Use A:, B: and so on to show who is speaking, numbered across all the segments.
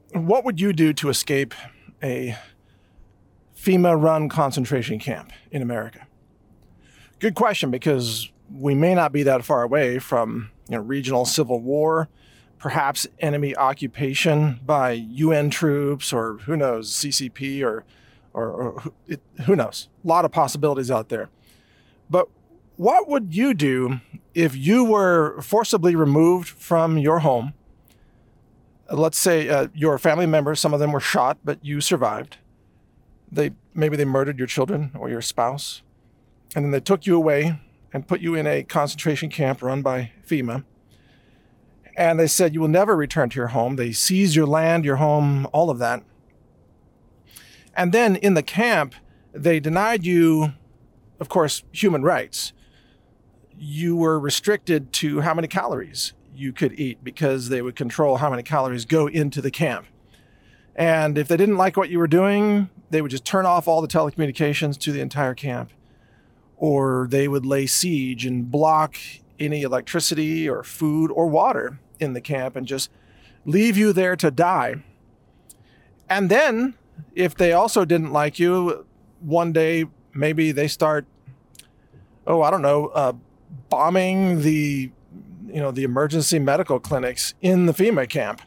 A: What would you do to escape a FEMA-run concentration camp in America? Good question, because we may not be that far away from regional civil war, perhaps enemy occupation by UN troops, or who knows, CCP, or who knows? A lot of possibilities out there. But what would you do if you were forcibly removed from your home? Let's say your family members, some of them were shot, but you survived. Maybe they murdered your children or your spouse, and then they took you away and put you in a concentration camp run by FEMA. And they said you will never return to your home. They seized your land, your home, all of that. And then in the camp, they denied you, of course, human rights. You were restricted to how many calories you could eat, because they would control how many calories go into the camp. And if they didn't like what you were doing, they would just turn off all the telecommunications to the entire camp. Or they would lay siege and block any electricity or food or water in the camp and just leave you there to die. And then, if they also didn't like you, one day maybe they start, bombing the emergency medical clinics in the FEMA camp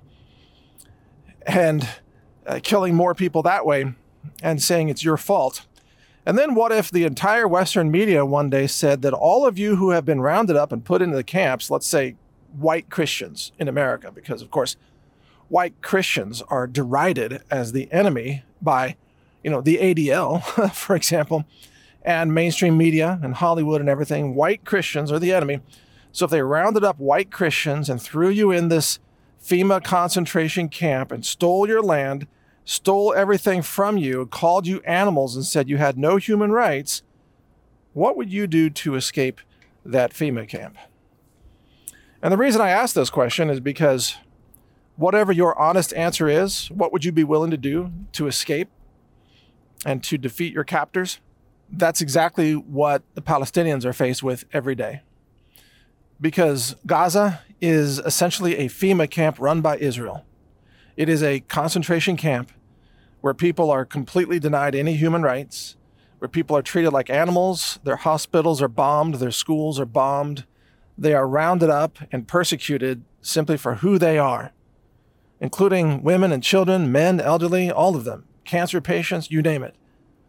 A: and killing more people that way and saying it's your fault. And then what if the entire Western media one day said that all of you who have been rounded up and put into the camps, let's say white Christians in America, because of course white Christians are derided as the enemy by, the ADL, for example, and mainstream media and Hollywood and everything. White Christians are the enemy. So if they rounded up white Christians and threw you in this FEMA concentration camp and stole your land, stole everything from you, called you animals and said you had no human rights, what would you do to escape that FEMA camp? And the reason I ask this question is because whatever your honest answer is, what would you be willing to do to escape and to defeat your captors? That's exactly what the Palestinians are faced with every day. Because Gaza is essentially a FEMA camp run by Israel. It is a concentration camp where people are completely denied any human rights, where people are treated like animals, their hospitals are bombed, their schools are bombed. They are rounded up and persecuted simply for who they are, including women and children, men, elderly, all of them, cancer patients, you name it.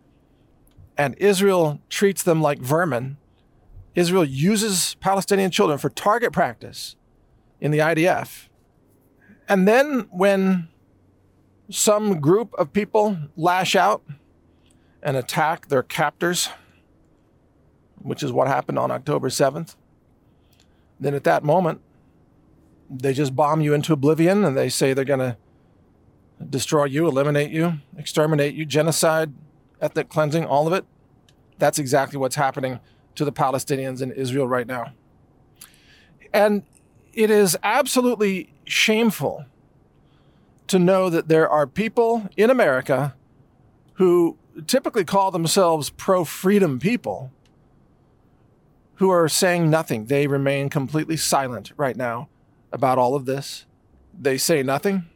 A: And Israel treats them like vermin. Israel uses Palestinian children for target practice in the IDF. And then when some group of people lash out and attack their captors, which is what happened on October 7th, then at that moment, they just bomb you into oblivion and they say they're going to destroy you, eliminate you, exterminate you, genocide, ethnic cleansing, all of it. That's exactly what's happening to the Palestinians in Israel right now. And it is absolutely shameful to know that there are people in America who typically call themselves pro-freedom people who are saying nothing. They remain completely silent right now about all of this. They say nothing,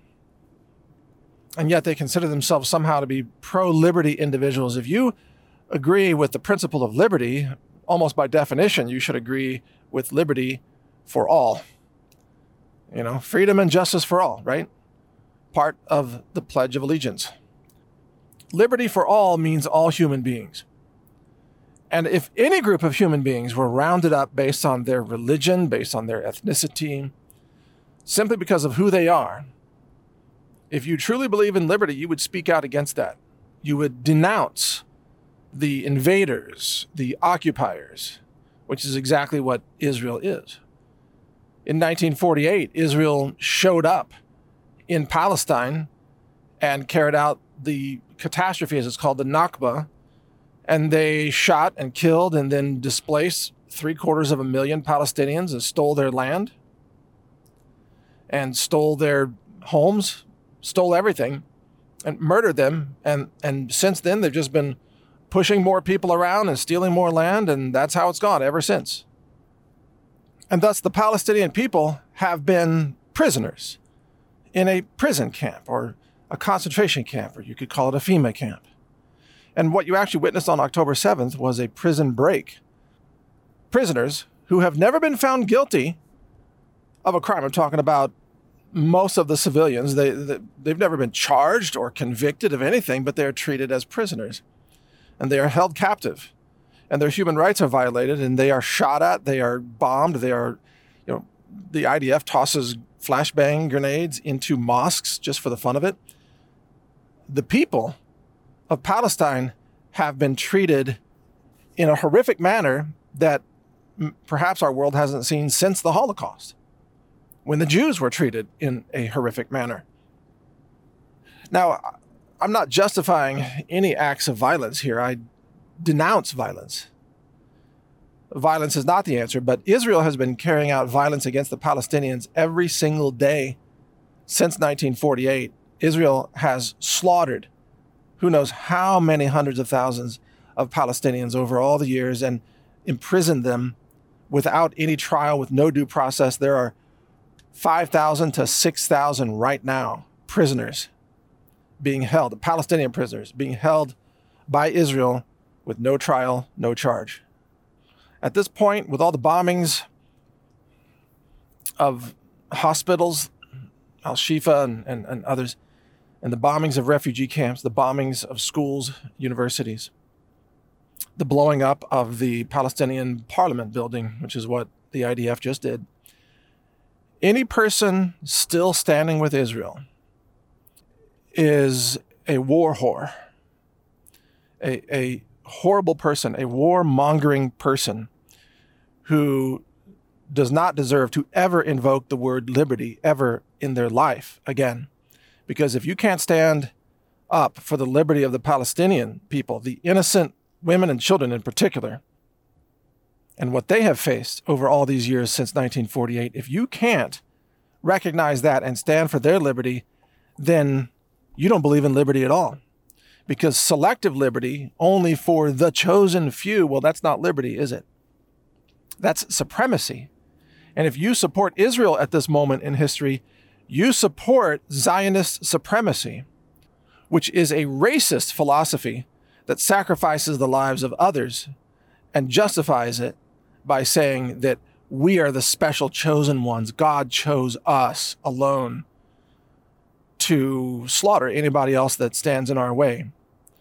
A: and yet they consider themselves somehow to be pro-liberty individuals. If you agree with the principle of liberty, almost by definition, you should agree with liberty for all. Freedom and justice for all, right? Part of the Pledge of Allegiance. Liberty for all means all human beings. And if any group of human beings were rounded up based on their religion, based on their ethnicity, simply because of who they are, if you truly believe in liberty, you would speak out against that. You would denounce the invaders, the occupiers, which is exactly what Israel is. In 1948, Israel showed up in Palestine and carried out the catastrophe, as it's called, the Nakba, and they shot and killed and then displaced 750,000 Palestinians and stole their land and stole their homes, stole everything, and murdered them. And since then, they've just been pushing more people around and stealing more land, and that's how it's gone ever since. And thus the Palestinian people have been prisoners in a prison camp or a concentration camp, or you could call it a FEMA camp. And what you actually witnessed on October 7th was a prison break. Prisoners who have never been found guilty of a crime. I'm talking about most of the civilians. They've never been charged or convicted of anything, but they're treated as prisoners. And they are held captive. And their human rights are violated, and they are shot at, they are bombed, the IDF tosses flashbang grenades into mosques just for the fun of it. The people of Palestine have been treated in a horrific manner that perhaps our world hasn't seen since the Holocaust, when the Jews were treated in a horrific manner. Now, I'm not justifying any acts of violence here. I denounce violence. Violence is not the answer, but Israel has been carrying out violence against the Palestinians every single day since 1948. Israel has slaughtered who knows how many hundreds of thousands of Palestinians over all the years and imprisoned them without any trial, with no due process. There are 5,000 to 6,000 right now prisoners being held, Palestinian prisoners being held by Israel with no trial, no charge. At this point, with all the bombings of hospitals, Al-Shifa and others, and the bombings of refugee camps, the bombings of schools, universities, the blowing up of the Palestinian parliament building, which is what the IDF just did, any person still standing with Israel is a war whore, a horrible person, a warmongering person who does not deserve to ever invoke the word liberty ever in their life again. Because if you can't stand up for the liberty of the Palestinian people, the innocent women and children in particular, and what they have faced over all these years since 1948, if you can't recognize that and stand for their liberty, then you don't believe in liberty at all. Because selective liberty only for the chosen few, well, that's not liberty, is it? That's supremacy. And if you support Israel at this moment in history, you support Zionist supremacy, which is a racist philosophy that sacrifices the lives of others and justifies it by saying that we are the special chosen ones. God chose us alone to slaughter anybody else that stands in our way.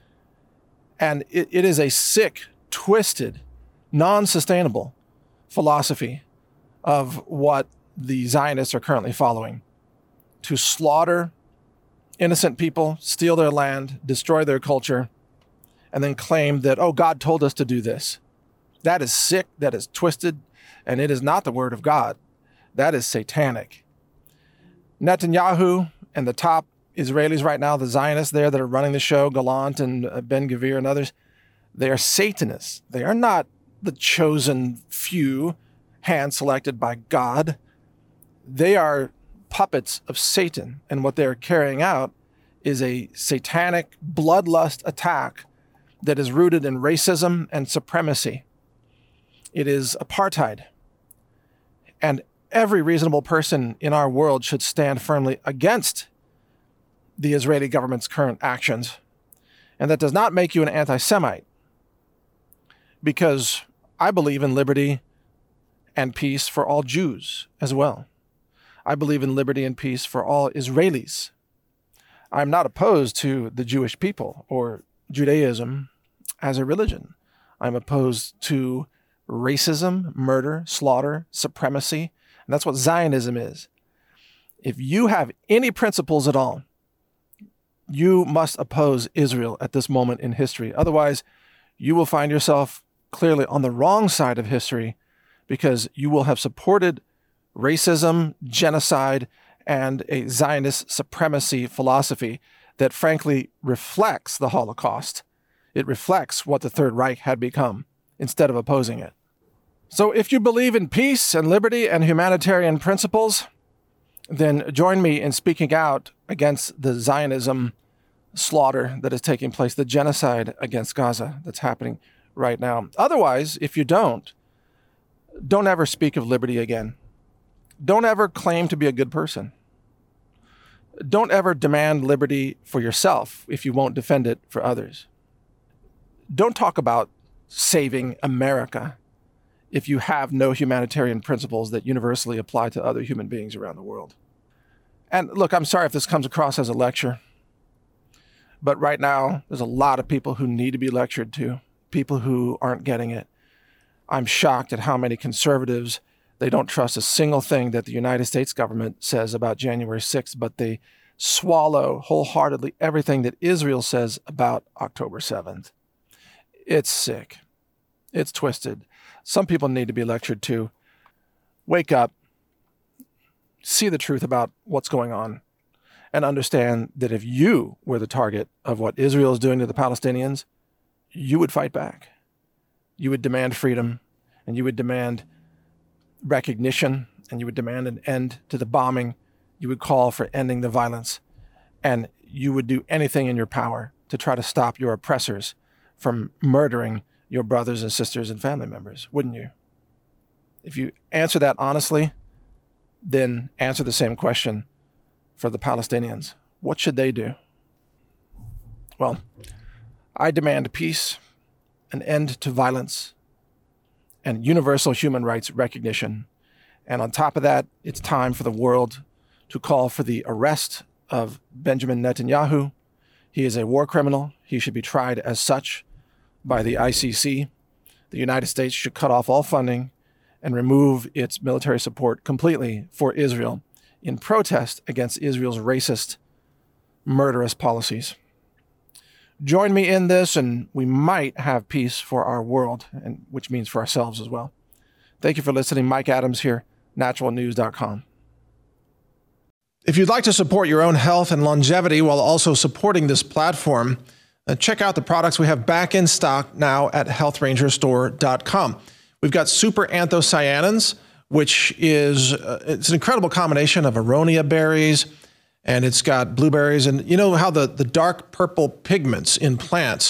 A: And it is a sick, twisted, non-sustainable philosophy of what the Zionists are currently following. To slaughter innocent people, steal their land, destroy their culture, and then claim that, oh, God told us to do this. That is sick, that is twisted, and it is not the word of God. That is satanic. Netanyahu and the top Israelis right now, the Zionists there that are running the show, Gallant and Ben-Gvir and others, they are Satanists. They are not the chosen few, hand-selected by God. They are puppets of Satan, and what they're carrying out is a satanic bloodlust attack that is rooted in racism and supremacy. It is apartheid. And every reasonable person in our world should stand firmly against the Israeli government's current actions. And that does not make you an anti-Semite, because I believe in liberty and peace for all Jews as well. I believe in liberty and peace for all Israelis. I'm not opposed to the Jewish people or Judaism as a religion. I'm opposed to racism, murder, slaughter, supremacy, and that's what Zionism is. If you have any principles at all, you must oppose Israel at this moment in history. Otherwise, you will find yourself clearly on the wrong side of history, because you will have supported racism, genocide, and a Zionist supremacy philosophy that frankly reflects the Holocaust. It reflects what the Third Reich had become instead of opposing it. So if you believe in peace and liberty and humanitarian principles, then join me in speaking out against the Zionism slaughter that is taking place, the genocide against Gaza that's happening right now. Otherwise, if you don't ever speak of liberty again. Don't ever claim to be a good person. Don't ever demand liberty for yourself if you won't defend it for others. Don't talk about saving America if you have no humanitarian principles that universally apply to other human beings around the world. And look, I'm sorry if this comes across as a lecture, but right now there's a lot of people who need to be lectured to, people who aren't getting it. I'm shocked at how many conservatives, they don't trust a single thing that the United States government says about January 6th, but they swallow wholeheartedly everything that Israel says about October 7th. It's sick. It's twisted. Some people need to be lectured to. Wake up, see the truth about what's going on, and understand that if you were the target of what Israel is doing to the Palestinians, you would fight back. You would demand freedom, and you would demand recognition, and you would demand an end to the bombing. You would call for ending the violence, and you would do anything in your power to try to stop your oppressors from murdering your brothers and sisters and family members, wouldn't you? If you answer that honestly, then answer the same question for the Palestinians. What should they do? Well, I demand peace, an end to violence, and universal human rights recognition. And on top of that, it's time for the world to call for the arrest of Benjamin Netanyahu. He is a war criminal. He should be tried as such by the ICC. The United States should cut off all funding and remove its military support completely for Israel in protest against Israel's racist, murderous policies. Join me in this, and we might have peace for our world, and which means for ourselves as well. Thank you for listening. Mike Adams here, naturalnews.com. If you'd like to support your own health and longevity while also supporting this platform, check out the products we have back in stock now at healthrangerstore.com. We've got super anthocyanins, which is it's an incredible combination of aronia berries, and it's got blueberries. And you know how the dark purple pigments in plants,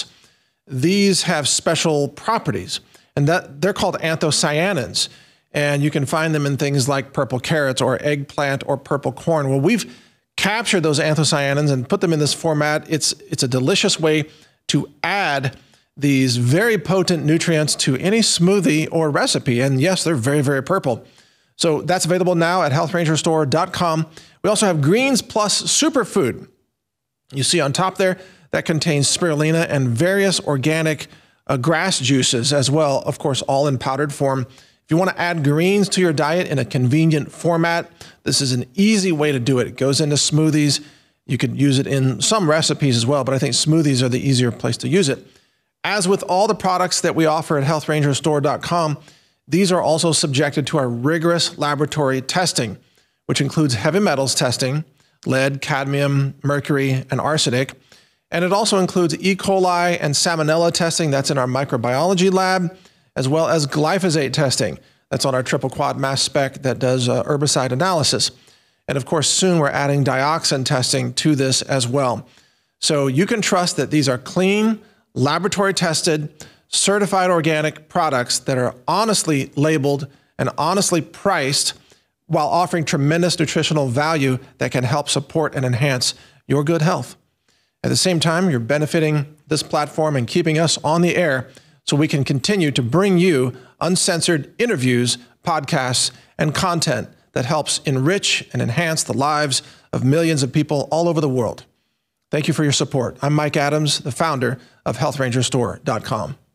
A: these have special properties, and that they're called anthocyanins. And you can find them in things like purple carrots or eggplant or purple corn. Well, we've captured those anthocyanins and put them in this format. It's a delicious way to add these very potent nutrients to any smoothie or recipe. And yes, they're very, very purple. So that's available now at healthrangerstore.com. We also have Greens Plus Superfood. You see on top there, that contains spirulina and various organic grass juices as well, of course, all in powdered form. If you want to add greens to your diet in a convenient format, this is an easy way to do it. It goes into smoothies. You could use it in some recipes as well, but I think smoothies are the easier place to use it. As with all the products that we offer at healthrangerstore.com, these are also subjected to our rigorous laboratory testing, which includes heavy metals testing, lead, cadmium, mercury, and arsenic. And it also includes E. coli and salmonella testing. That's in our microbiology lab, as well as glyphosate testing. That's on our triple quad mass spec that does herbicide analysis. And of course, soon we're adding dioxin testing to this as well. So you can trust that these are clean, laboratory tested, certified organic products that are honestly labeled and honestly priced while offering tremendous nutritional value that can help support and enhance your good health. At the same time, you're benefiting this platform and keeping us on the air so we can continue to bring you uncensored interviews, podcasts, and content that helps enrich and enhance the lives of millions of people all over the world. Thank you for your support. I'm Mike Adams, the founder of healthrangerstore.com.